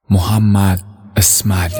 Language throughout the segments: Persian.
محمد اسماعیلی.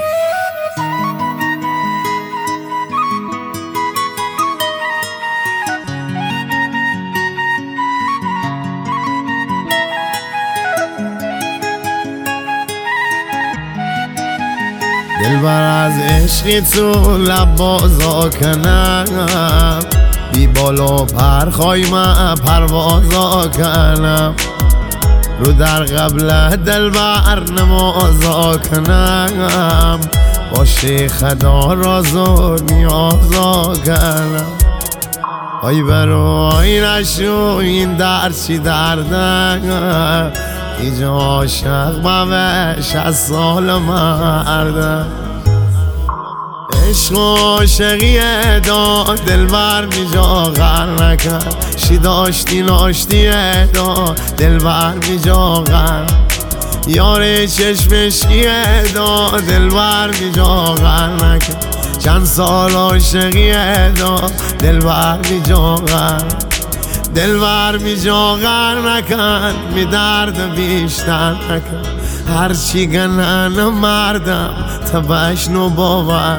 دلبر از عشقی تو لب بازا کنم، بی بالا پرخوای من پروازا کنم، رو در قبل دلبر نمازا کنم، با شیخ دا راز و نیازا کنم. آی برای نشو این در چی دردم، ایجا عاشق بوش از سال مردم. عشق و عاشقیه دا دلبر بیجا غر نکن، شی داشتی ناشتیه دا دلبر بیجا غر، یار چشمشکیه دا دلبر بیجا غر نکن، چند سال عاشقیه دا دلبر بیجا غر، دلبر بیجا غر نکن، بی درد بیشتر نکن، هرچی گنن مردم تا بشنو باور.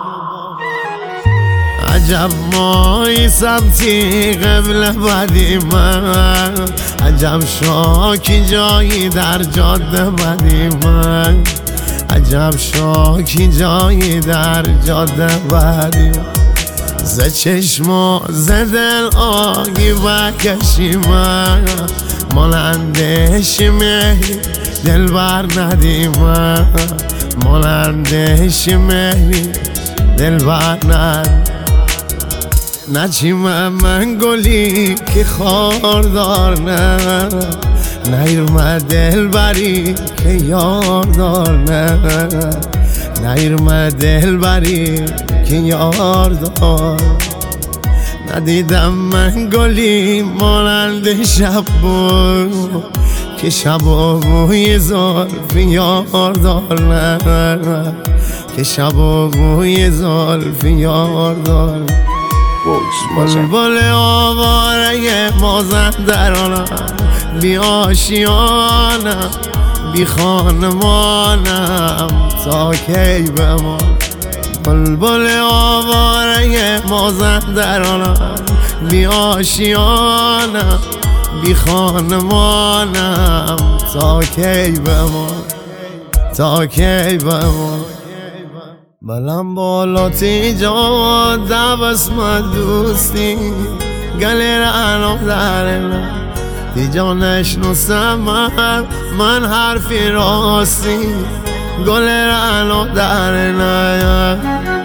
عجب مایی سمتی قبل بدی من، عجب شاکی جایی در جاده بدی من، عجب شاکی جایی در جاده بدی من، ز چشم و ز دل آگی بکشی من، مانندش مهری دلبر ندی من، مانندش مهری دلبر ندی. نچیم من گلی که خاردار نه، نیرم دلبری که یاردار نه، نیرم دلبری که یاردار. ندیدم من گلی مانند شب بود که شب و بوی زلف یاردار نه، که شب و بوی زلف یاردار. بلبل آواره مازندرانم، بی آشیانم بی خانمانم تا کی بمان. بلبل آواره مازندرانم، بی آشیانم بی خانمانم تا کی بمان، تا کی بمان. بلم بالا تیجا دبس من دوستی گلی رانو درنا، تیجا نشنوسم من حرفی راستی گلی رانو درنا.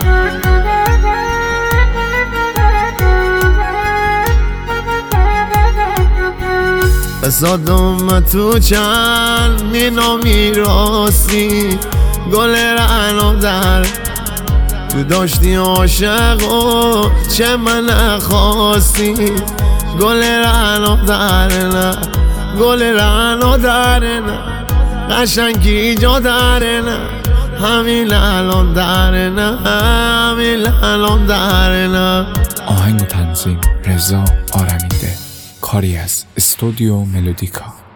بسادم تو چند مینو میراستی گلی رانو در، تو داشتی عاشق و چه من خواستی گل رعنو درنه، گل رعنو درنه، قشنگی جا درنه، همین الان درنه، همین الان درنه. آهنگ و تنظیم رضا آرمینده، کاری از استودیو ملودیکا.